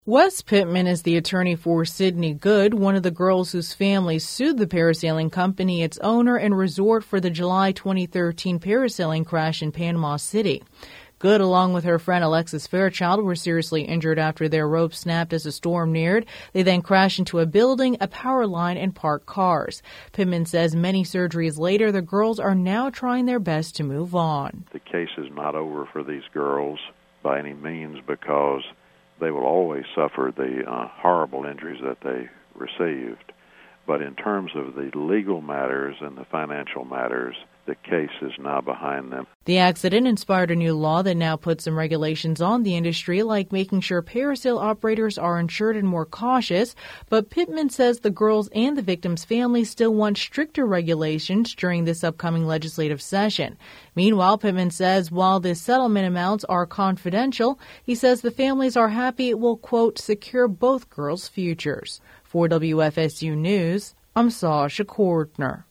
Wes Pittman is the attorney for Sydney Good, one of the girls whose family sued the parasailing company, its owner and resort, for the July 2013 parasailing crash in Panama City. Good, along with her friend Alexis Fairchild, were seriously injured after their rope snapped as a storm neared. They then crashed into a building, a power line, and parked cars. Pittman says many surgeries later, the girls are now trying their best to move on. The case is not over for these girls by any means, because they will always suffer the horrible injuries that they received. But in terms of the legal matters and the financial matters, the case is now behind them. The accident inspired a new law that now puts some regulations on the industry, like making sure parasail operators are insured and more cautious. But Pittman says the girls and the victims' families still want stricter regulations during this upcoming legislative session. Meanwhile, Pittman says while the settlement amounts are confidential, he says the families are happy it will, quote, secure both girls' futures. For WFSU News, I'm Sasha Cordner.